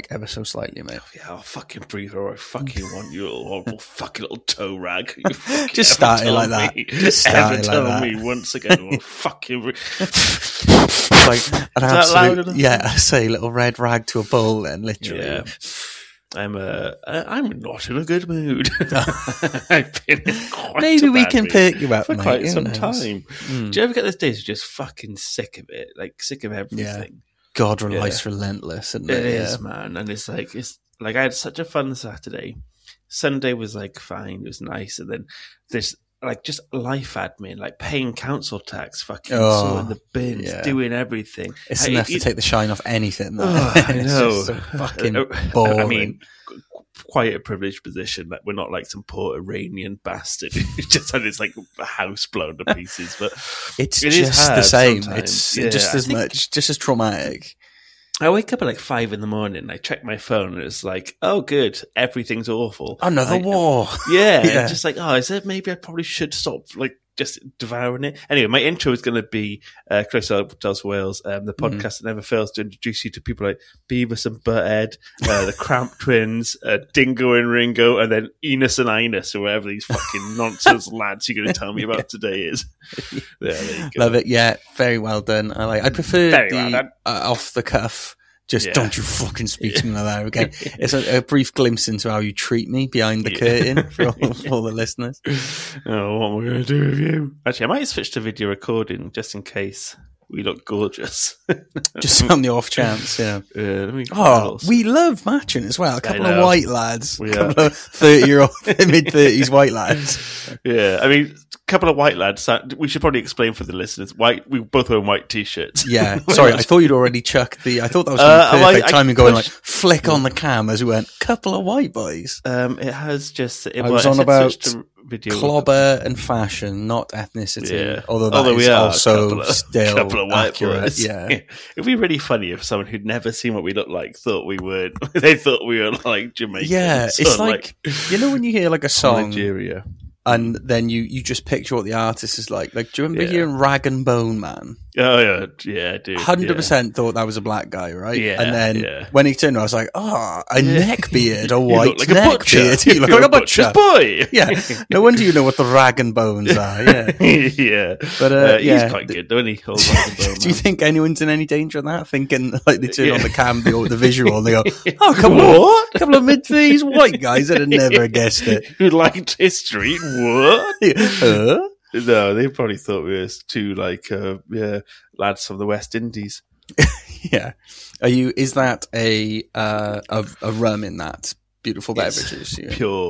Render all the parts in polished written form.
ever so slightly, mate. Yeah, I'll fucking breathe or I fucking want you little horrible fucking little toe rag. You fucking Just ever start it tell like that. me- Just start ever it tell like me that. once again, I'll fucking... Like an that loud absolute, enough? yeah, I say little red rag to a bull then, literally. Yeah. I'm not in a good mood. I've been in quite Maybe a we bad can mood perk you up, for mate. quite Who some knows? time. Do you ever get those days you're just fucking sick of it? Like, sick of everything? God, life's relentless, isn't It it? is, man. And it's like I had such a fun Saturday. Sunday was like fine, it was nice, and then this like just life admin, like paying council tax, fucking sorting the bins, doing everything. It's enough to take the shine off anything. That. I It's know. just so fucking boring. I mean, quite a privileged position. Like, we're not like some poor Iranian bastard who just had his like house blown to pieces. But it's it is just the hard same. sometimes. It's just as much, just as traumatic. I wake up at like 5 a.m. I check my phone and it's like, oh, good, everything's awful. Another war. Yeah, Yeah. and just like, oh, is it? Maybe I probably should stop like just devouring it. Anyway, my intro is going to be Chris Tells Wales, the podcast that never fails to introduce you to people like Beavis and Butthead, the Cramp Twins, Dingo and Ringo, and then Enos and Inus, or whatever these fucking nonsense lads you're going to tell me about today is. There you go. Love it. Yeah, very well done. I prefer Very well done. off the cuff. Just don't you fucking speak to me like that again. It's a brief glimpse into how you treat me behind the curtain for all the listeners. Oh, what am I going to do with you? Actually, I might switch to video recording just in case we look gorgeous. Just on the off chance, yeah. We love matching as well. A couple of white lads. A couple of 30-year-old, mid-30s white lads. Yeah, I mean, a couple of white lads. We should probably explain for the listeners. We both wear white t-shirts. Yeah, sorry, I thought you'd already chucked the... I thought that was the perfect time going like, flick on the cam as we went, couple of white boys. It has just... I was on about clobber and fashion, not ethnicity. Yeah. Although that is also still couple of white accurate. boys. Yeah. It'd be really funny if someone who'd never seen what we look like thought we were... they thought we were like Jamaican. Yeah, it's like... You know when you hear like a song... Nigeria. And then you just picture what the artist is like. Like, do you remember hearing Rag and Bone Man? Oh, yeah, dude. 100% thought that was a black guy, right? Yeah. And then when he turned, I was like, a neck beard, a You white look like a neck butcher. beard. You look like a butcher. Boy. Yeah. No wonder you know what the Rag and Bones are. Yeah. Yeah. But he's quite good, don't he? Old Rag and Bone Do you Man. think anyone's in any danger of that? Thinking like they turn on the cam, the visual, and they go, "Oh, couple of mid-30s white guys that had never guessed it." Who liked history? What? No, they probably thought we were two like lads from the West Indies. Yeah. Is that a rum in that beautiful beverages?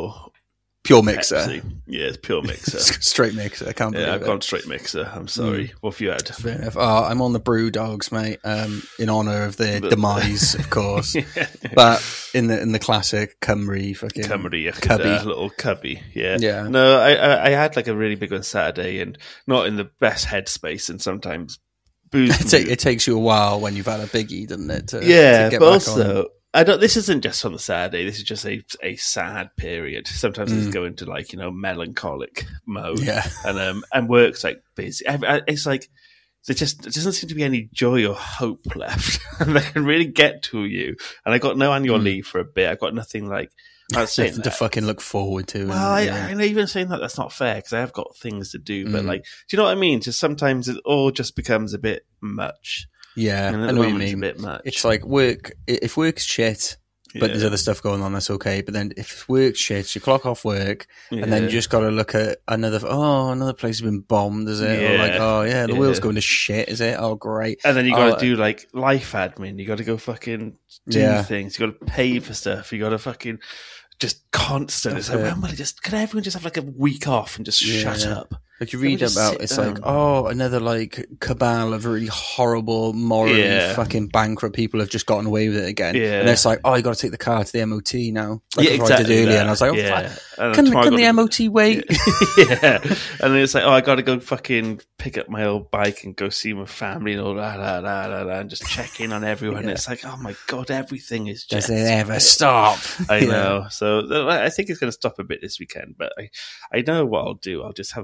Pure mixer. Pepsi. Yeah, it's pure mixer. Straight mixer. I can't believe I've it. gone straight mixer. I'm sorry. What have you had? Fair enough. Oh, I'm on the Brew Dogs, mate. In honour of their demise, of course. But in the classic Cymru fucking Cymru, cubby. Little cubby. Yeah. Yeah. No, I had like a really big one Saturday and not in the best headspace, and sometimes booze. It takes you a while when you've had a biggie, doesn't it? To but back also. on. This isn't just on the Saturday. This is just a sad period. Sometimes it's going to like melancholic mode, and work's like busy. It's like there doesn't seem to be any joy or hope left, and they can really get to you. And I got no annual leave for a bit. I got nothing like. Nothing to fucking look forward to. Well, I know even saying that's not fair because I have got things to do. But like, do you know what I mean? Just sometimes it all just becomes a bit much. Yeah, and I know what you mean. It's a bit much. It's like work. If work's shit, but there's other stuff going on, that's okay. But then if work's shit, you clock off work, and then you just got to look at another place has been bombed, is it? Or like, the world's going to shit, is it? Oh, great. And then you got to do like life admin. You got to go fucking do things. You got to pay for stuff. You got to fucking just constant. It's like, can everyone just have like a week off and just shut up? Like you read about, it's like, another like cabal of really horrible, morally fucking bankrupt people have just gotten away with it again. Yeah. And it's like, you got to take the car to the MOT now. Like I did earlier. And I was like, can the MOT wait? Yeah. And then it's like, I got to go fucking pick up my old bike and go see my family and all that, and just check in on everyone. And it's like, oh my God, everything is just... Does it ever stop? I know. So I think it's going to stop a bit this weekend, but I know what I'll do. I'll just have a fucking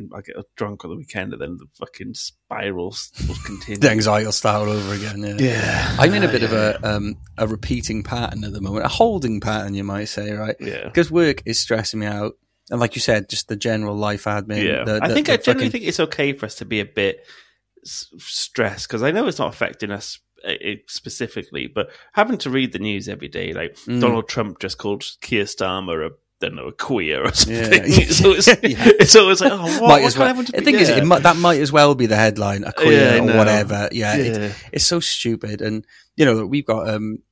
I get drunk on the weekend, and then the fucking spiral will continue. The anxiety will start all over again. Yeah. I'm in a bit of a repeating pattern at the moment, a holding pattern, you might say, right? Yeah. Because work is stressing me out, and like you said, just the general life admin. Yeah. I generally think it's okay for us to be a bit stressed, because I know it's not affecting us specifically, but having to read the news every day, like Donald Trump just called Keir Starmer a queer or something. Yeah. So it's always like, oh, what? The thing is, that might as well be the headline, a queer or whatever. Yeah. It's so stupid. And, we've got,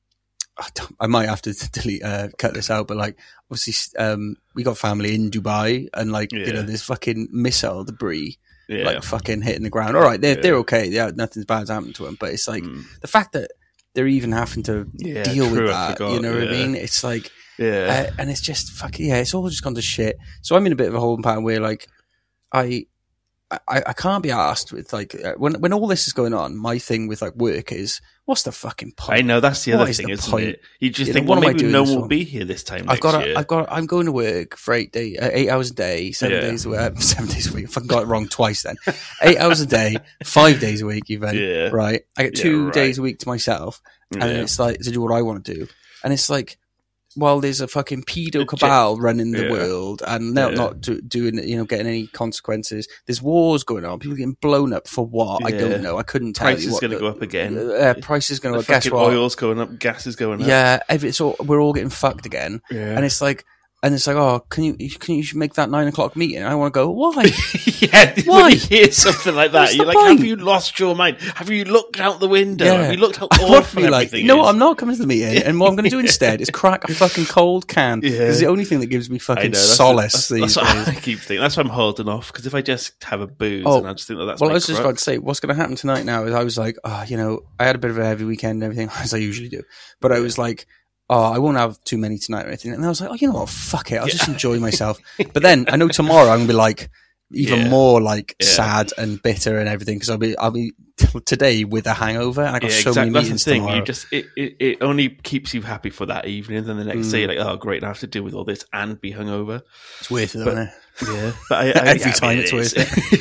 I might have to cut this out, but like, obviously, we got family in Dubai, and like, there's fucking missile debris. Like fucking hitting the ground. All right, they're okay. Yeah, nothing's bad's happened to them. But it's like the fact that they're even having to deal with that. You know what I mean? It's like, and it's just fucking it's all just gone to shit. So I'm in a bit of a holding pattern where like I can't be asked with like when all this is going on. My thing with like work is, what's the fucking point? I know that's the other thing, isn't it? You just think, well, maybe no one will be here this time. I'm going to work for 8 hours a day, 7 days a week. 7 days a week. I fucking got it wrong twice then. 8 hours a day, 5 days a week, even. Right? I get 2 days a week to myself, and then it's like to do what I want to do, and it's like, well, there's a fucking pedo cabal running the world, and they're not doing, getting any consequences. There's wars going on. People getting blown up for what? I don't know. I couldn't tell you. Price is going to go up again. Price is going to go up. Guess what? Oil's going up. Gas is going up. Yeah, we're all getting fucked again. Yeah. And it's like, oh, can you make that 9 o'clock meeting? And I want to go, why? Why? When you hear something like that, you're like, have you lost your mind? Have you looked out the window? Have you looked how awful everything is? No, I'm not coming to the meeting. And what I'm going to do instead is crack a fucking cold can. It's the only thing that gives me fucking solace. That's what I keep thinking. That's why I'm holding off, because if I just have a booze, and I just think that's well, I was just about to say, what's going to happen tonight now is I was like, I had a bit of a heavy weekend and everything, as I usually do. But I was like, I won't have too many tonight or anything. And I was like, you know what, fuck it. I'll just enjoy myself. But then I know tomorrow I'm going to be like even more like sad and bitter and everything, because I'll be today with a hangover, and I got so many meetings tomorrow. You just it only keeps you happy for that evening. Then the next day you're like, oh great, I have to deal with all this and be hungover. It's worth it, isn't it? Yeah, but every time it's worth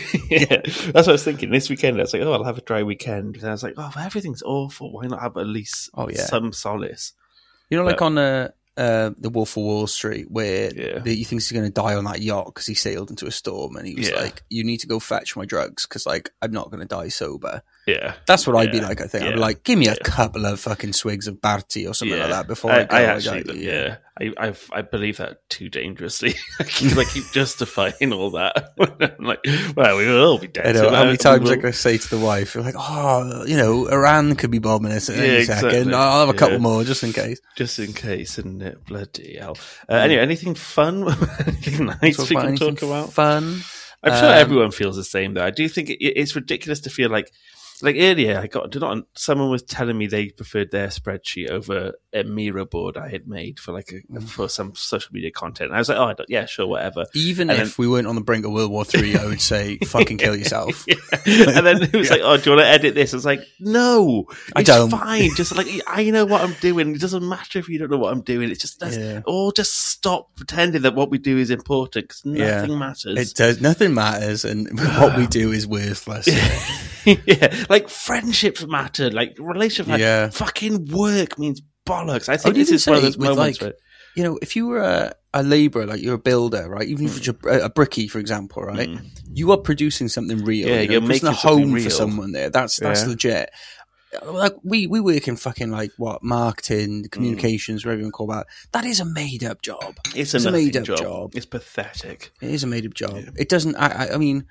it. That's what I was thinking. This weekend I was like, I'll have a dry weekend. And I was like, everything's awful. Why not have at least some solace? Like on the Wolf of Wall Street, where he thinks he's going to die on that yacht because he sailed into a storm, and he was like, you need to go fetch my drugs, because like I'm not going to die sober. Yeah, that's what I'd be like. I think I'd be like, give me a couple of fucking swigs of Barty or something like that before I go. I believe that too dangerously. I keep justifying all that. I'm like, well, we will all be dead. How many times I can say to the wife, you're like, Iran could be bombing us at any second. I'll have a couple more just in case. Just in case, isn't it? Bloody hell. Anyway, anything fun? Anything nice we can talk about? Fun. I'm sure everyone feels the same, though. I do think it's ridiculous to feel like earlier, someone was telling me they preferred their spreadsheet over a Miro board I had made for for some social media content. And I was like, sure, whatever. Even if we weren't on the brink of World War III, I would say, fucking kill yourself. And then it was like, do you want to edit this? I was like, no, I don't. Fine. Just like, I know what I'm doing. It doesn't matter if you don't know what I'm doing. It's just, just stop pretending that what we do is important, because nothing matters. It does. Nothing matters, and what we do is worthless. Like friendships matter, like relationships, fucking work means bollocks. I think this is one of those moments where, if you were a labourer, like you're a builder, right? Even if you're a brickie, for example, right? You are producing something real. Yeah, you're making a home for someone there. That's legit. Like we work in fucking marketing, communications, whatever you want to call that. That is a made up job. It's a made up job. It's pathetic. It is a made up job. It doesn't. I mean.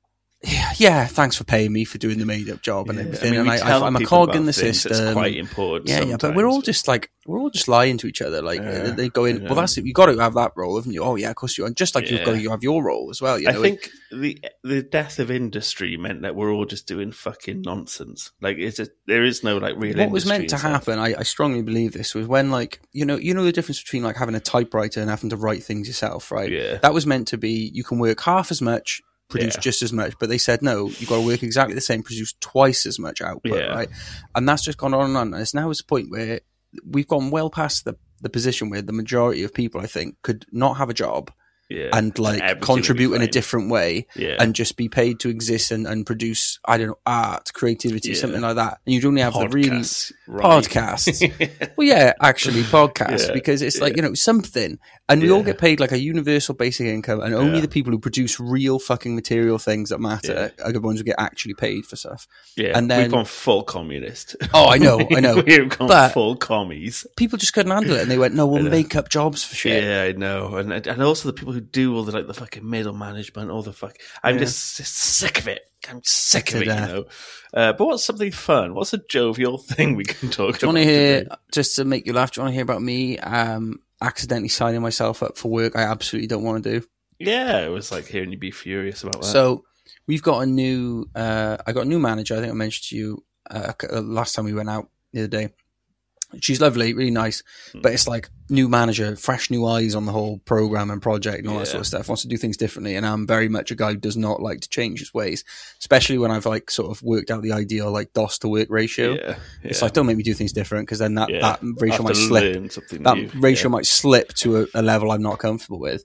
Yeah, thanks for paying me for doing the made-up job and everything. I'm a cog in the system. It's quite important. Yeah, but we're all just lying to each other. They go in. Well, that's it. You got to have that role, haven't you? Oh yeah, of course you. And just like you've got to have your role as well. I think the death of industry meant that we're all just doing fucking nonsense. Like there is no real. What was meant to happen? I strongly believe this was when you know the difference between having a typewriter and having to write things yourself, right? Yeah. That was meant to be. You can work half as much, produce just as much, but they said no, you've got to work exactly the same, produce twice as much output, right? And that's just gone on and on. And it's now at a point where we've gone well past the position where the majority of people, I think, could not have a job and like contribute in a different way and just be paid to exist and produce, I don't know, art, creativity, something like that. And you'd only have the really podcasts. Well, yeah, actually podcasts, because it's like, something. And we all get paid like a universal basic income, and only the people who produce real fucking material things that matter are the ones who get actually paid for stuff. Yeah, and then we've gone full communist. Oh, I know. We've gone full commies. People just couldn't handle it, and they went, "No, we'll make up jobs for shit." Yeah, I know, and also the people who do all the fucking middle management, all the fuck. I'm just sick of it. I'm sick of it, But what's something fun? What's a jovial thing we can talk about? Do you want to hear, just to make you laugh? Do you want to hear about me accidentally signing myself up for work I absolutely don't want to do? Yeah, it was like hearing you be furious about that. So we've got a new. I got a new manager. I think I mentioned to you last time we went out the other day. She's lovely, really nice, but it's like new manager, fresh new eyes on the whole program and project and all that sort of stuff. Wants to do things differently, and I'm very much a guy who does not like to change his ways, especially when I've like sort of worked out the ideal like DOS to work ratio. It's like, don't make me do things different, because then that ratio might slip. That ratio might slip to a level I'm not comfortable with.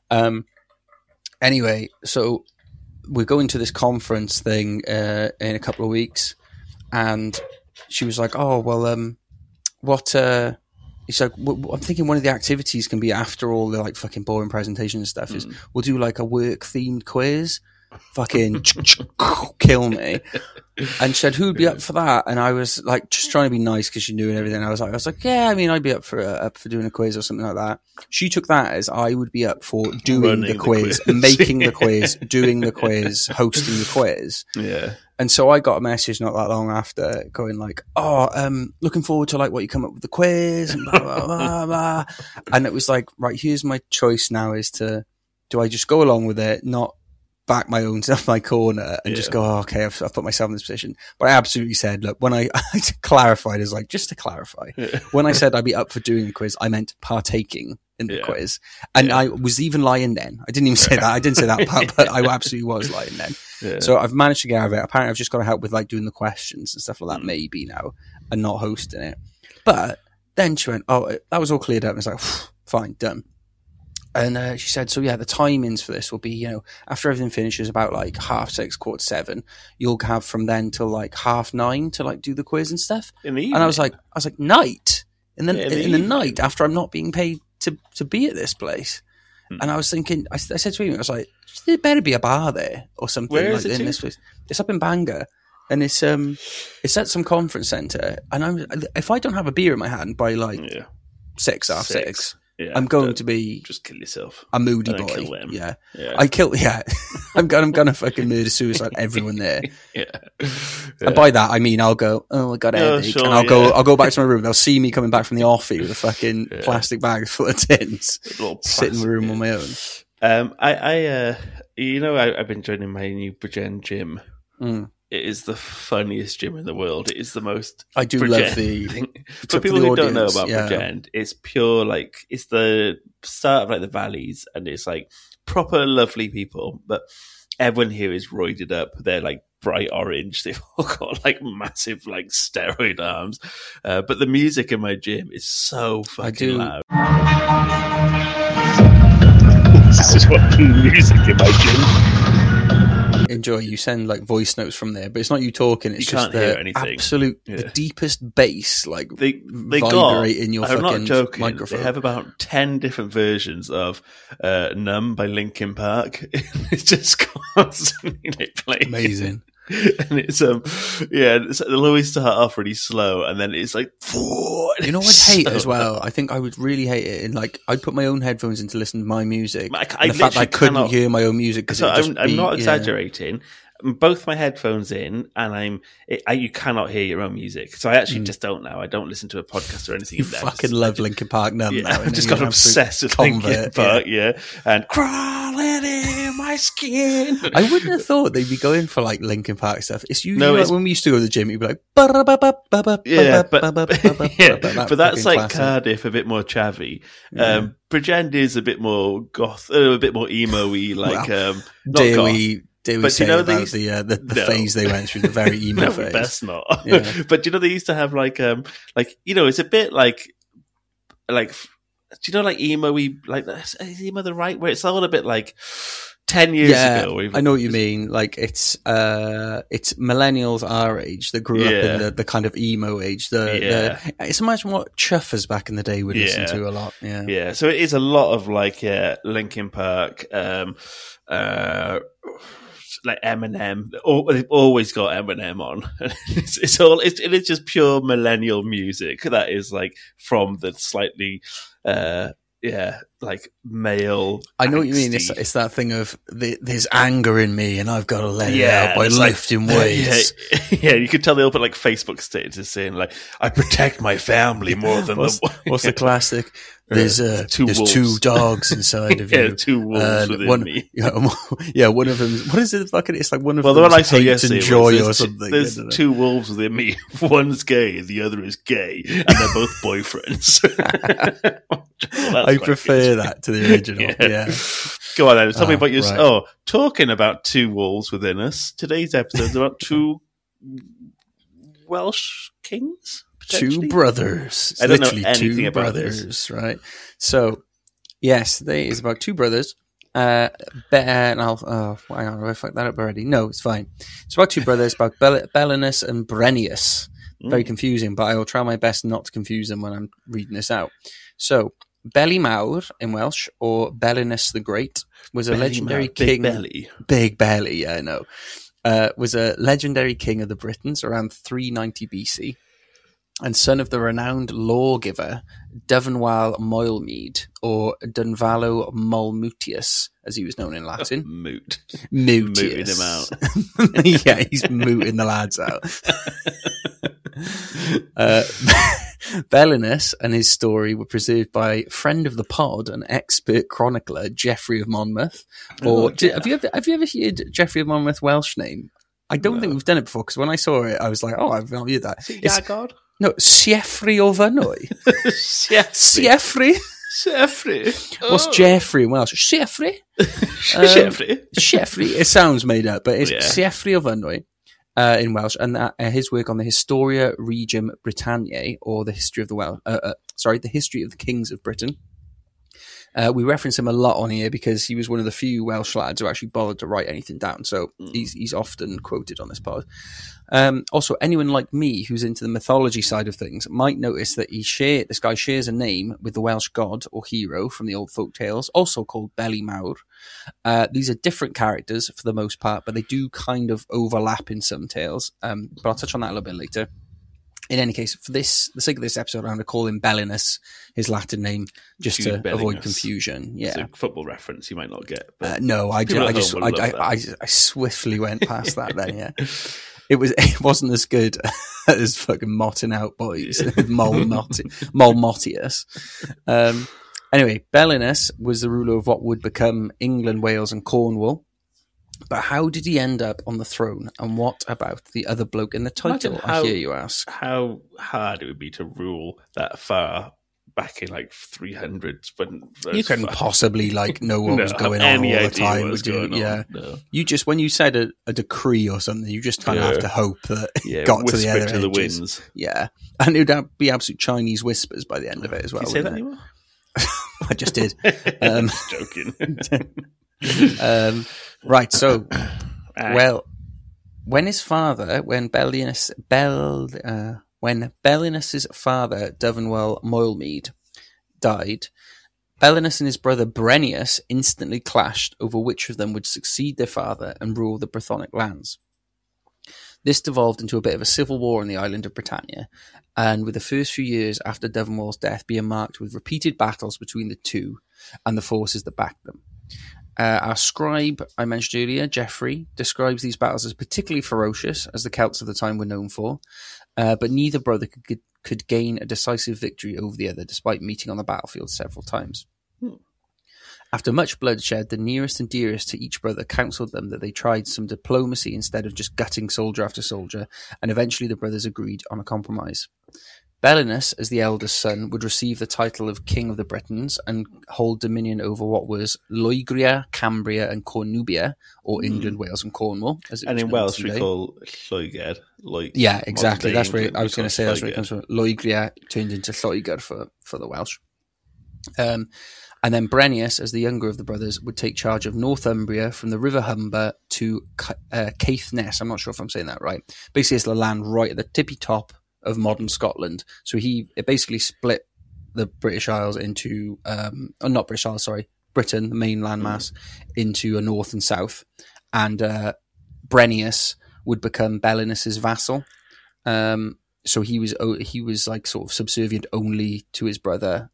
Anyway, so we're going to this conference thing in a couple of weeks, and she was like, "Oh well, it's like, I'm thinking one of the activities can be after all the like fucking boring presentation and stuff is we'll do like a work themed quiz." Fucking kill me. And she said, who'd be up for that? And I was like, just trying to be nice because she knew and everything. I was like, yeah, I mean, I'd be up for doing a quiz or something like that. She took that as I would be up for doing the quiz, making the quiz, doing the quiz, hosting the quiz. Yeah. And so I got a message not that long after going like, looking forward to like what you come up with the quiz and blah, blah, blah, blah. And it was like, right, here's my choice now do I just go along with it, not back my own self my corner and just go, okay, I've put myself in this position. But I absolutely said, look, when I clarified, as like, just to clarify, when I said I'd be up for doing the quiz, I meant partaking in the quiz. And I was even lying then. I didn't even say that. I didn't say that part, but I absolutely was lying then. Yeah. So I've managed to get out of it. Apparently I've just got to help with like doing the questions and stuff like that maybe now, and not hosting it. But then she went, oh, that was all cleared up. And it's like, fine, done. And she said, so yeah, the timings for this will be, after everything finishes about like 6:30, 7:15, you'll have from then till like 9:30 to like do the quiz and stuff. In the evening? And I was like, night? In the night, after I'm not being paid to be at this place. And I was thinking, I said to him, I was like, there better be a bar there or something. Where like is it in this place. It's up in Bangor. And it's at some conference centre. And if I don't have a beer in my hand by like 6:30, yeah, I'm going to be just kill yourself. A moody boy. Kill them. Yeah. I'm gonna fucking murder suicide everyone there. And by that I mean I'll go, I got a headache, and I'll go back to my room. They'll see me coming back from the offie with a fucking plastic bag full of tins, sit in the room on my own. I've been joining my new Bridgend gym. It is the funniest gym in the world. It is the most. I do love the thing. For people who don't know about Bridgend, it's pure like it's the start of like the valleys, and it's like proper lovely people. But everyone here is roided up. They're like bright orange. They've all got like massive like steroid arms. But the music in my gym is so fucking loud. This is what the music in my gym. Enjoy. You send like voice notes from there, but it's not you talking. It's just hear anything. Absolute, the deepest bass, like they vibrate in your fucking I'm not joking. Microphone. They have about 10 different versions of "Numb" by Linkin Park. It's just constantly like playing. Amazing. And it's they'll always start off really slow, and then it's like, you know, I'd hate it as well. I think I would really hate it. And like, I'd put my own headphones in to listen to my music. The fact that I couldn't hear my own music because I'm not exaggerating. Both my headphones in, and you cannot hear your own music. So I actually just don't know. I don't listen to a podcast or anything. You fucking love Linkin Park now. I've just got obsessed with Linkin Park, and crawling in my skin. I wouldn't have thought they'd be going for like Linkin Park stuff. It's usually like when we used to go to the gym, you'd be like, but that's like Cardiff, a bit more chavvy. Bridgend is a bit more goth, a bit more emo-y, like not goth. But you know the phase they went through, the very emo phase. Best not. Yeah. But you know they used to have like it's a bit like you know, like emo-y, like, is emo the right word? It's all a bit like 10 years ago. I know what you mean. Like it's millennials our age that grew up in the kind of emo age. It's much more chuffers back in the day would listen to a lot. Yeah. Yeah. So it is a lot of like, Linkin Park, like Eminem. They've always got Eminem on. It is just pure millennial music that is like from the slightly, like male. I know what you mean. It's that thing of there's anger in me and I've got to let it out by lifting weights. Yeah, you could tell they all put like Facebook statuses saying like, I protect my family more than what's the classic? There's two dogs inside of you. Two wolves within me. Yeah, one of them. What is it? Fucking, it's like one of them. The one I saw yesterday and joy or something. There's two wolves within me. One's gay, the other is gay, and they're both boyfriends. I prefer that to the original. Yeah. Go on, then. Tell me about your. Right. Oh, talking about two wolves within us. Today's episode is about two Welsh kings. Two brothers. I don't know anything about this. Right? So, yes, they is about two brothers. Hang on, have I fucked that up already? No, it's fine. It's about two brothers, about Belinus and Brennius. Very confusing, but I will try my best not to confuse them when I'm reading this out. So, Beli Mawr in Welsh, or Belinus the Great, was a legendary king. Big belly, yeah, I know. Was a legendary king of the Britons around 390 BC. And son of the renowned lawgiver Dyfnwal Moelmead, or Dynvalw Molmutius, as he was known in Latin. Mooting him out. Yeah, he's mooting the lads out. Belinus and his story were preserved by friend of the pod and expert chronicler Geoffrey of Monmouth. Have you ever heard Geoffrey of Monmouth Welsh name? I don't think we've done it before, because when I saw it, I was like, I've not heard that. Iagod? No, Sieffre o Fynwy. Sieffre. What's Geoffrey in Welsh? Sieffre. Sieffre. It sounds made up, but it's Sieffre o Fynwy in Welsh, and his work on the Historia Regum Britanniae, or the history of the history of the kings of Britain. We reference him a lot on here because he was one of the few Welsh lads who actually bothered to write anything down. So he's often quoted on this pod. Also, anyone like me who's into the mythology side of things might notice that this guy shares a name with the Welsh god or hero from the old folk tales, also called Beli Mawr. These are different characters for the most part, but they do kind of overlap in some tales. But I'll touch on that a little bit later. In any case, for the sake of this episode, I'm going to call him Belinus, his Latin name, just to avoid confusion. Yeah, it's a football reference you might not get. No, I swiftly went past that. Then, yeah, it wasn't as good as fucking motting out boys, Molmotius. Anyway, Belinus was the ruler of what would become England, Wales, and Cornwall. But how did he end up on the throne? And what about the other bloke in the title, I hear you ask? How hard it would be to rule that far back in like 300s. You couldn't possibly know what was going on all the time, would you? Yeah. No. You just, when you said a decree or something, you just kind of have to hope that it got to the other edges. The winds. Yeah. And it would be absolute Chinese whispers by the end of it as well. Can you say that anymore? I just did. Joking. Right, so, when Belinus's father, Dyfnwal Moelmead, died, Belinus and his brother Brennius instantly clashed over which of them would succeed their father and rule the Brythonic lands. This devolved into a bit of a civil war on the island of Britannia, and with the first few years after Dyfnwal's death being marked with repeated battles between the two and the forces that backed them. Our scribe, I mentioned earlier, Geoffrey, describes these battles as particularly ferocious, as the Celts of the time were known for, but neither brother could gain a decisive victory over the other, despite meeting on the battlefield several times. After much bloodshed, the nearest and dearest to each brother counselled them that they tried some diplomacy instead of just gutting soldier after soldier, and eventually the brothers agreed on a compromise. Belinus, as the eldest son, would receive the title of King of the Britons and hold dominion over what was Loegria, Cambria, and Cornubia, or England, Wales, and Cornwall. And in Welsh, we call Lloegr. Yeah, exactly. That's where I was going to say. That's where it comes from. Loegria turned into Lloegr for the Welsh. And then Brennus, as the younger of the brothers, would take charge of Northumbria from the River Humber to Caithness. I'm not sure if I'm saying that right. Basically, it's the land right at the tippy top of modern Scotland. So it basically split the British Isles into, not British Isles, sorry, Britain, the main landmass, into a north and south. And Brennus would become Belenus's vassal. So he was like sort of subservient only to his brother,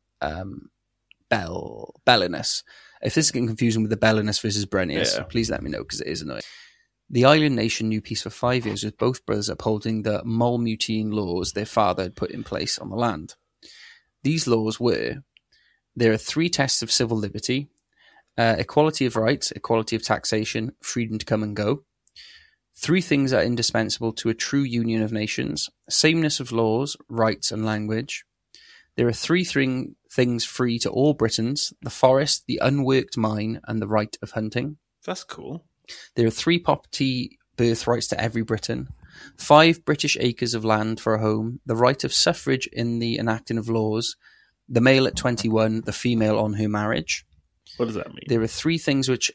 Belenus. If this is getting confusing with the Belenus versus Brennus, please let me know, because it is annoying. The island nation knew peace for 5 years, with both brothers upholding the Mulmutine laws their father had put in place on the land. These laws were: there are 3 tests of civil liberty, equality of rights, equality of taxation, freedom to come and go. 3 things are indispensable to a true union of nations: sameness of laws, rights, and language. There are 3 things free to all Britons: the forest, the unworked mine, and the right of hunting. That's cool. There are 3 property birthrights to every Briton: 5 British acres of land for a home, the right of suffrage in the enacting of laws, the male at 21, the female on her marriage. What does that mean? There are 3 things which...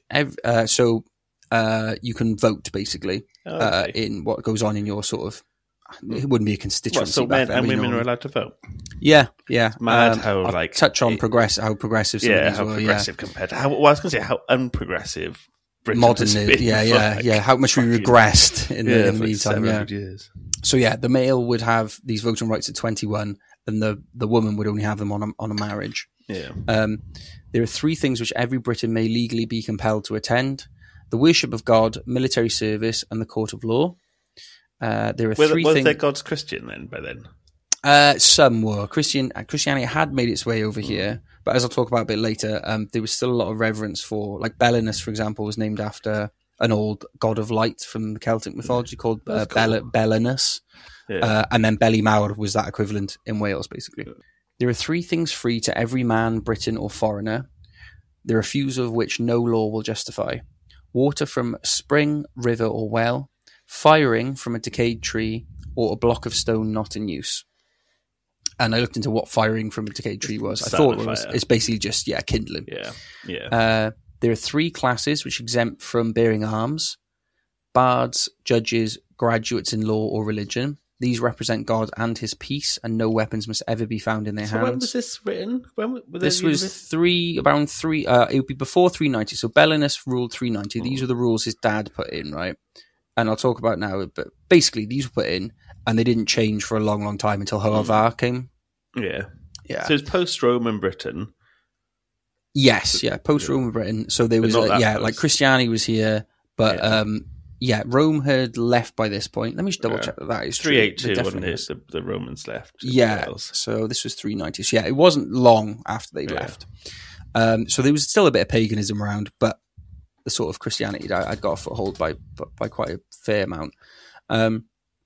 you can vote, basically, in what goes on in your sort of... It wouldn't be a constituency. So men and women are allowed to vote? Yeah. Mad how I'll touch on how progressive some of these were. Progressive compared to how... Well, I was going to say how unprogressive Britain modern has been. How much we regressed in the meantime. Like years. So the male would have these voting rights at 21, and the woman would only have them on a marriage. Yeah. There are 3 things which every Briton may legally be compelled to attend: the worship of God, military service, and the court of law. There are 3 things. Was their gods Christian then? By then, some were. Christianity had made its way over here, but as I'll talk about a bit later, there was still a lot of reverence for, like Belenus, for example, was named after an old god of light from the Celtic mythology called Belenus. Yeah. And then Beli Mawr was that equivalent in Wales, basically. Yeah. There are 3 things free to every man, Briton, or foreigner. There are few of which no law will justify: water from spring, river, or well, firing from a decayed tree, or a block of stone not in use. And I looked into what firing from a decayed tree was. I thought it's basically just kindling. Yeah. There are 3 classes which exempt from bearing arms: bards, judges, graduates in law or religion. These represent God and his peace, and no weapons must ever be found in their hands. When was this written? This was around 3. It would be before 390. So Belenus ruled 390. These are the rules his dad put in, right? And I'll talk about now. But basically, these were put in, and they didn't change for a long, long time until Hoarvar came. Yeah. So it's post-Roman Britain. Yes, post-Roman Britain. So there was like Christianity was here, but Rome had left by this point. Let me just double check that is 382, wasn't it? The Romans left. Yeah, so this was 390. So it wasn't long after they left. So there was still a bit of paganism around, but the sort of Christianity I'd got a foothold by quite a fair amount. What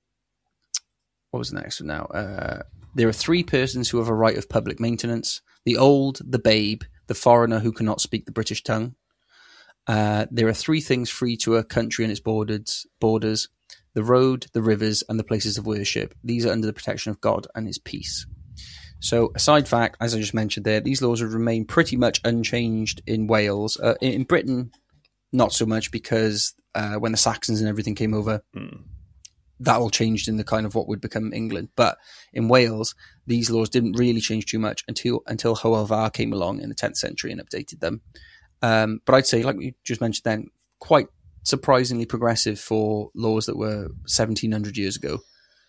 was the next one now? There are 3 persons who have a right of public maintenance: the old, the babe, the foreigner who cannot speak the British tongue. There are 3 things free to a country and its borders: the road, the rivers, and the places of worship. These are under the protection of God and his peace. So a side fact, as I just mentioned there, these laws would remain pretty much unchanged in Wales. In Britain, not so much, because when the Saxons and everything came over, that all changed in the kind of what would become England. But in Wales, these laws didn't really change too much until Hoarvar came along in the 10th century and updated them. But I'd say, like you just mentioned then, quite surprisingly progressive for laws that were 1,700 years ago.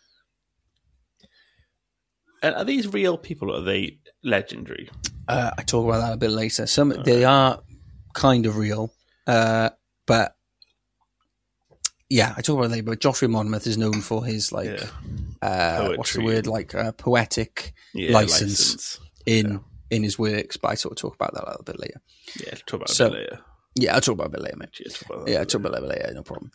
And are these real people, or are they legendary? I talk about that a bit later. They are kind of real, but I talk about that. But Geoffrey Monmouth is known for his what's the word, poetic license in his works. But I sort of talk about that a little bit later. Yeah, talk about it a bit later. Yeah, I'll talk about it a bit later, mate. I'll talk about it a bit later, no problem.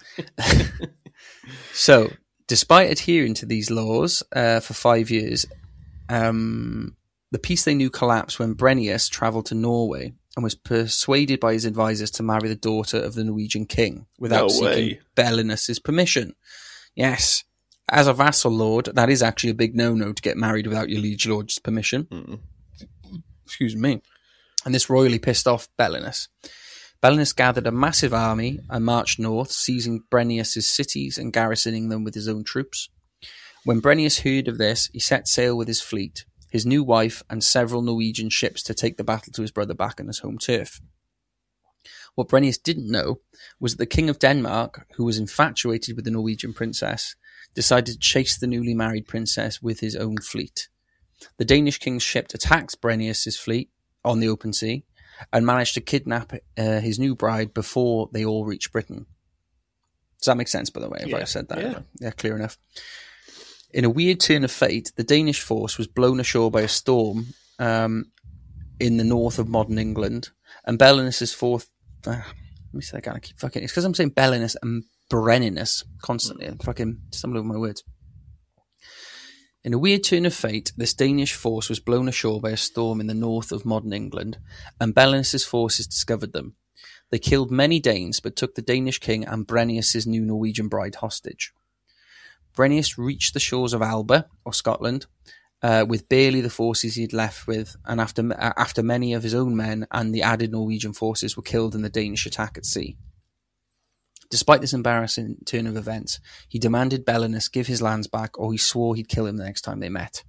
So, despite adhering to these laws for 5 years, the peace they knew collapsed when Brennus travelled to Norway and was persuaded by his advisors to marry the daughter of the Norwegian king without seeking Belenus's permission. Yes, as a vassal lord, that is actually a big no-no to get married without your liege lord's permission. Excuse me. and this royally pissed off Belenus. Belenus gathered a massive army and marched north, seizing Brennius' cities and garrisoning them with his own troops. When Brennius heard of this, he set sail with his fleet, his new wife, and several Norwegian ships to take the battle to his brother back on his home turf. What Brennius didn't know was that the King of Denmark, who was infatuated with the Norwegian princess, decided to chase the newly married princess with his own fleet. The Danish king's ship attacked Brennius' fleet on the open sea and managed to kidnap his new bride before they all reached Britain. Does that make sense, by the way, if I said that? Yeah, clear enough. In a weird turn of fate, the Danish force was blown ashore by a storm in the north of modern England, and Belenus' fourth... let me say again, I keep fucking... It's because I'm saying Belenus and Brenninus constantly. I'm fucking stumbling over my words. In a weird turn of fate, this Danish force was blown ashore by a storm in the north of modern England, and Belenus' forces discovered them. They killed many Danes, but took the Danish king and Brennius' new Norwegian bride hostage. Brennius reached the shores of Alba, or Scotland, with barely the forces he'd left with, and after many of his own men and the added Norwegian forces were killed in the Danish attack at sea. Despite this embarrassing turn of events, he demanded Belenus give his lands back, or he swore he'd kill him the next time they met.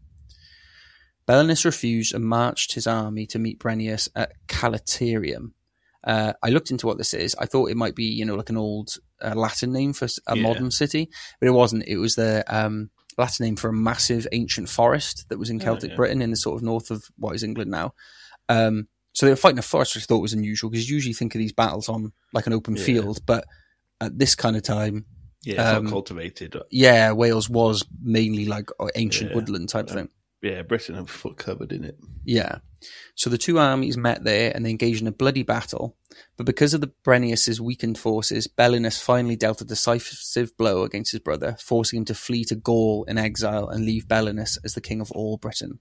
Belenus refused and marched his army to meet Brennius at Calaterium. I looked into what this is. I thought it might be, like an old Latin name for a modern city, but it wasn't. It was the Latin name for a massive ancient forest that was in Celtic Britain in the sort of north of what is England now. So they were fighting a forest, which I thought was unusual, because you usually think of these battles on like an open field, but at this kind of time... Yeah, it's not cultivated. Yeah, Wales was mainly like ancient woodland type thing. Yeah, Britain had foot covered in it. Yeah. So the two armies met there and they engaged in a bloody battle. But because of the Brennius' weakened forces, Belenus finally dealt a decisive blow against his brother, forcing him to flee to Gaul in exile and leave Belenus as the king of all Britain.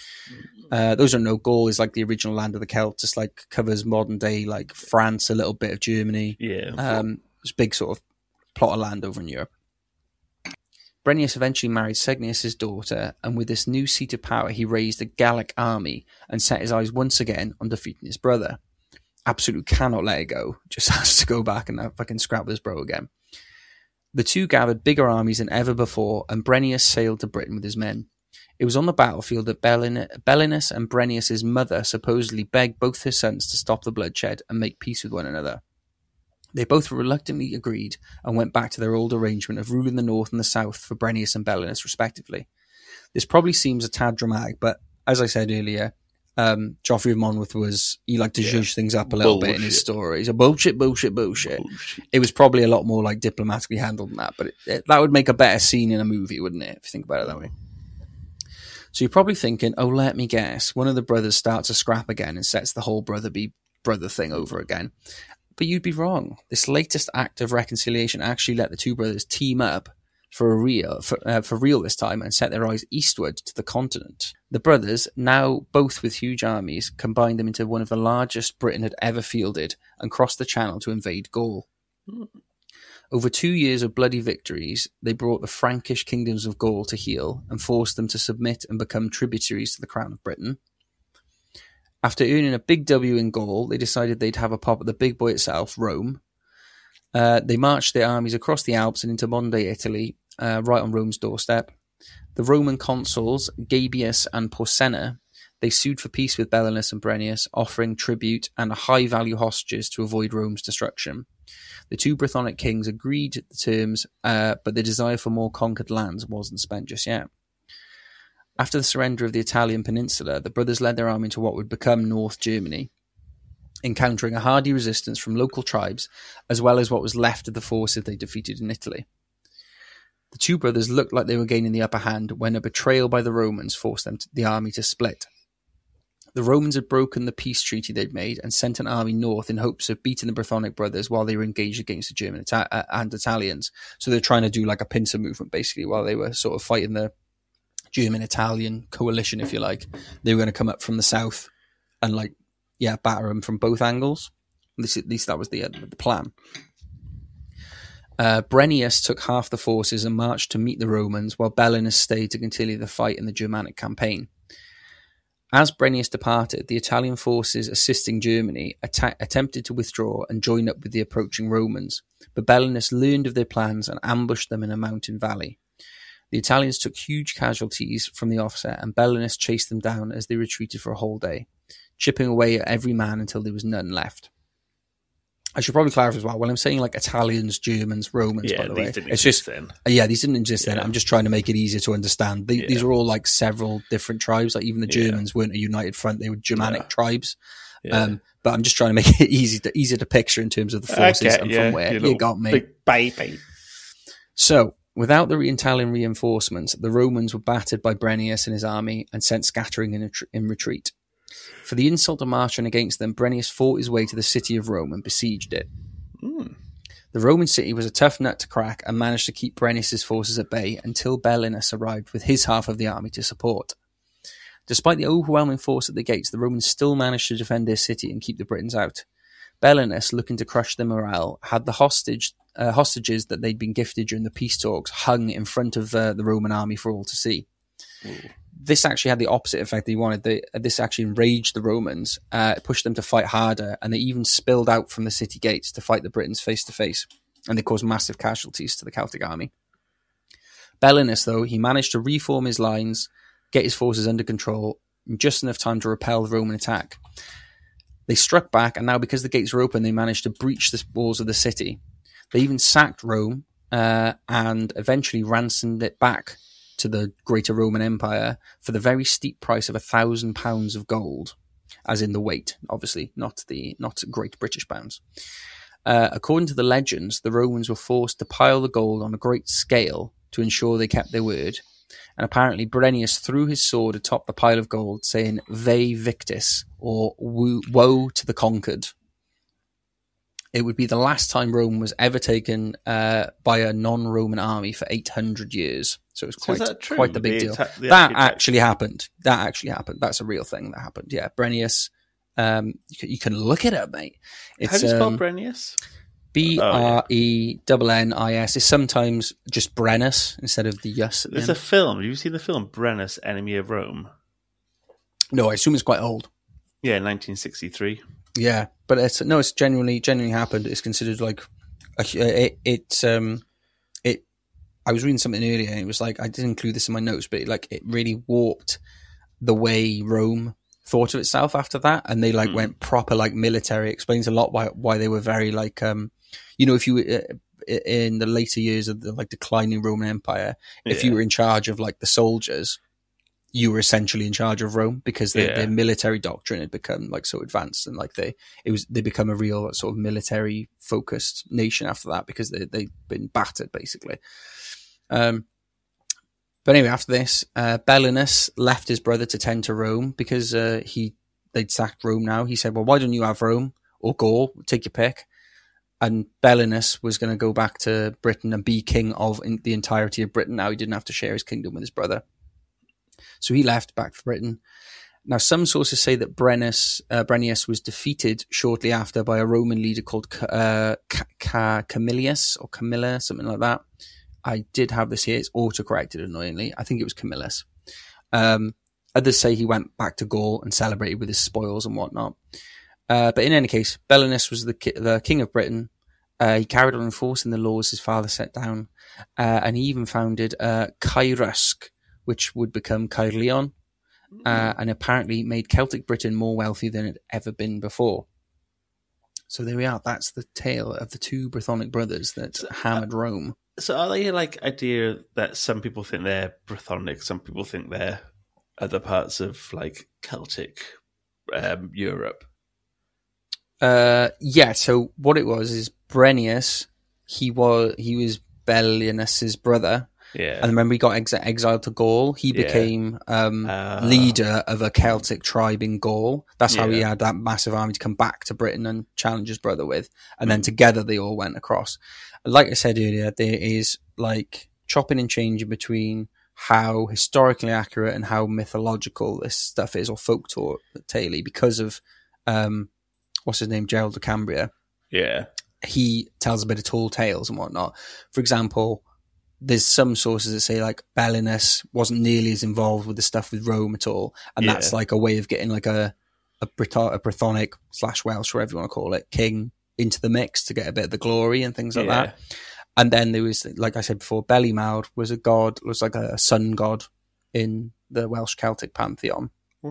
Those who don't know, Gaul is like the original land of the Celts. Just like covers modern day like France, a little bit of Germany. Yeah. It's a big sort of plot of land over in Europe. Brennius eventually married Segnius' daughter, and with this new seat of power, he raised a Gallic army and set his eyes once again on defeating his brother. Absolutely cannot let it go. Just has to go back and fucking scrap with his bro again. The two gathered bigger armies than ever before, and Brennius sailed to Britain with his men. It was on the battlefield that Belenus and Brennius' mother supposedly begged both his sons to stop the bloodshed and make peace with one another. They both reluctantly agreed and went back to their old arrangement of ruling the north and the south for Brennius and Belenus, respectively. This probably seems a tad dramatic, but as I said earlier, Joffrey of Monmouth he liked to zhuzh things up a little bit in his stories. Bullshit. It was probably a lot more like diplomatically handled than that, but that would make a better scene in a movie, wouldn't it, if you think about it that way? So you're probably thinking, oh, let me guess, one of the brothers starts a scrap again and sets the whole brother thing over again. But you'd be wrong. This latest act of reconciliation actually let the two brothers team up for real this time and set their eyes eastward to the continent. The brothers, now both with huge armies, combined them into one of the largest Britain had ever fielded and crossed the Channel to invade Gaul. Over 2 years of bloody victories, they brought the Frankish kingdoms of Gaul to heel and forced them to submit and become tributaries to the crown of Britain. After earning a big W in Gaul, they decided they'd have a pop at the big boy itself, Rome. They marched their armies across the Alps and into modern-day Italy, right on Rome's doorstep. The Roman consuls, Gabius and Porsenna, they sued for peace with Belenus and Brennius, offering tribute and high-value hostages to avoid Rome's destruction. The two Brythonic kings agreed the terms, but the desire for more conquered lands wasn't spent just yet. After the surrender of the Italian peninsula, the brothers led their army into what would become North Germany, encountering a hardy resistance from local tribes, as well as what was left of the forces they defeated in Italy. The two brothers looked like they were gaining the upper hand when a betrayal by the Romans forced the army to split. The Romans had broken the peace treaty they'd made and sent an army north in hopes of beating the Brythonic brothers while they were engaged against the German and Italians. So they're trying to do like a pincer movement, basically, while they were sort of fighting the German-Italian coalition, if you like. They were going to come up from the south and batter them from both angles. At least that was the plan. Brennius took half the forces and marched to meet the Romans, while Belenus stayed to continue the fight in the Germanic campaign. As Brennus departed, the Italian forces assisting Germany attempted to withdraw and join up with the approaching Romans, but Belenus learned of their plans and ambushed them in a mountain valley. The Italians took huge casualties from the offset, and Belenus chased them down as they retreated for a whole day, chipping away at every man until there was none left. I should probably clarify as well. When I'm saying like Italians, Germans, Romans, by the way, it's just then. These didn't exist then. I'm just trying to make it easier to understand. These are all like several different tribes. Like even the Germans weren't a united front; they were Germanic tribes. But I'm just trying to make it easier to picture in terms of the forces and from where you got me. Big baby. So, without the Italian reinforcements, the Romans were battered by Brennus and his army and sent scattering in retreat. For the insult of marching against them, Brennus fought his way to the city of Rome and besieged it. The Roman city was a tough nut to crack and managed to keep Brennus's forces at bay until Belenus arrived with his half of the army to support. Despite the overwhelming force at the gates, the Romans still managed to defend their city and keep the Britons out. Belenus, looking to crush their morale, had the hostages that they'd been gifted during the peace talks hung in front of the Roman army for all to see. This actually had the opposite effect that he wanted. This actually enraged the Romans, pushed them to fight harder, and they even spilled out from the city gates to fight the Britons face to face, and they caused massive casualties to the Celtic army. Belenus, though, he managed to reform his lines, get his forces under control, in just enough time to repel the Roman attack. They struck back, and now because the gates were open, they managed to breach the walls of the city. They even sacked Rome and eventually ransomed it back to the greater Roman Empire for the very steep price of £1,000 of gold, as in the weight, obviously, not great British pounds. According to the legends, the Romans were forced to pile the gold on a great scale to ensure they kept their word. And apparently Brennus threw his sword atop the pile of gold, saying "Vae Victis," or "Woe to the conquered." It would be the last time Rome was ever taken by a non-Roman army for 800 years. So it was quite the big deal. That actually happened. That's a real thing that happened. Yeah, Brennus. You can look it up, mate. How do you spell Brennus? Brennis. It's sometimes just Brennus instead of the yus. There's a film. Have you seen the film Brennus, Enemy of Rome? No, I assume it's quite old. Yeah, 1963. Yeah, but it's genuinely happened. It's considered like I was reading something earlier, and it was like I didn't include this in my notes, but it really warped the way Rome thought of itself after that, and they went proper military. It explains a lot why they were very if you in the later years of the declining Roman Empire, if you were in charge of the soldiers, you were essentially in charge of Rome because their military doctrine had become so advanced, and they become a real sort of military focused nation after that because they'd been battered basically. But anyway, after this, Belenus left his brother to tend to Rome because they'd sacked Rome now. He said, well, why don't you have Rome or Gaul? Take your pick. And Belenus was going to go back to Britain and be king of the entirety of Britain. Now he didn't have to share his kingdom with his brother. So he left back for Britain. Now, some sources say that Brennus was defeated shortly after by a Roman leader called Camillus or Camilla, something like that. I did have this here. It's autocorrected annoyingly. I think it was Camillus. Others say he went back to Gaul and celebrated with his spoils and whatnot. But in any case, Belenus was the king of Britain. He carried on enforcing the laws his father set down. And he even founded Caerusc, which would become Caerleon, and apparently made Celtic Britain more wealthy than it had ever been before. So there we are. That's the tale of the two Brythonic brothers that hammered Rome. So are they idea that some people think they're Brythonic, some people think they're other parts of Celtic Europe? Yeah. So what it was is Brennus. He was Belenus's brother. Yeah. And remember, he got exiled to Gaul. He became leader of a Celtic tribe in Gaul. That's how he had that massive army to come back to Britain and challenge his brother with. And then together they all went across. Like I said earlier, there is chopping and changing between how historically accurate and how mythological this stuff is, or folk-tale-y, because of what's his name, Gerald of Cambria. Yeah. He tells a bit of tall tales and whatnot. For example, there's some sources that say like Belinus wasn't nearly as involved with the stuff with Rome at all, and that's like a way of getting like a Brythonic / Welsh, whatever you want to call it, king into the mix to get a bit of the glory and things like that. And then there was, like I said before, Bellimaud was like a sun god in the Welsh Celtic pantheon.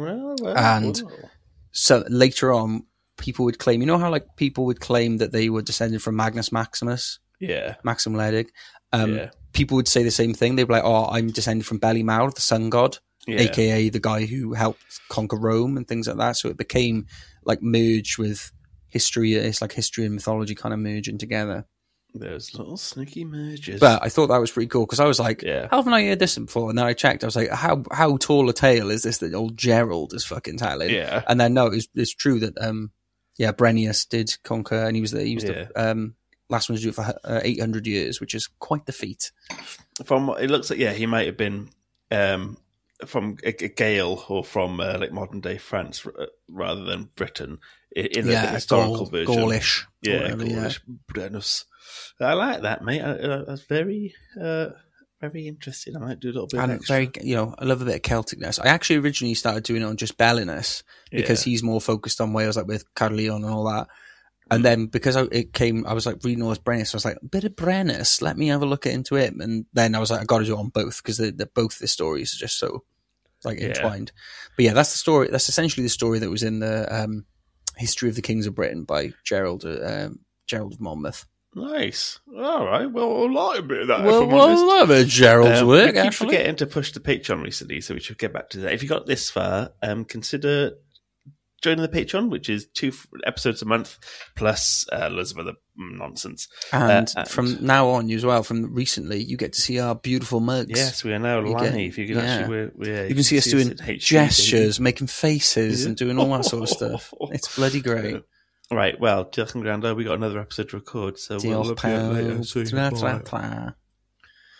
So later on, people would claim, you know how like people would claim that they were descended from Magnus Maximus? Yeah. Maxim Ledig. People would say the same thing. They'd be like, oh, I'm descended from Bellimaud, the sun god, aka the guy who helped conquer Rome and things like that. So it became like merged with history. It's like history and mythology kind of merging together. There's little sneaky mergers. But I thought that was pretty cool because I was like, how haven't I heard this before? And then I checked. I was like, how tall a tale is this that old Gerald is fucking telling? Yeah. And then no, it's true that Brennius did conquer, and he was the last one to do it for 800 years, which is quite the feat. From it looks like, he might have been from a Gael or from like modern day France rather than Britain in the historical version. Gaulish. Gaulish. Brennus. I like that, mate. That's very, very interesting. I might do a little bit of extra. I love a bit of Celticness. I actually originally started doing it on just Belinus because he's more focused on Wales, like with Caerleon and all that. And then because I was like reading all this Brennus, I was like, a bit of Brennus, let me have a look into it. And then I was like, I got to do it on both because both the stories are just so like entwined. But that's the story. That's essentially the story that was in the History of the Kings of Britain by Gerald of Monmouth. Nice. All right. Well, I like a bit of that. Well, I love it, Gerald's work. We keep forgetting to push the Patreon recently, so we should get back to that. If you got this far, consider joining the Patreon, which is 2 episodes a month plus loads of other nonsense. And from now on, as well, from recently, you get to see our beautiful mugs. Yes, we are now live. You can actually, you can see us doing gestures, making faces, and doing all that sort of stuff. It's bloody great. Right, well, Diolch yn gwrando, we got another episode to record, so we'll look at it later.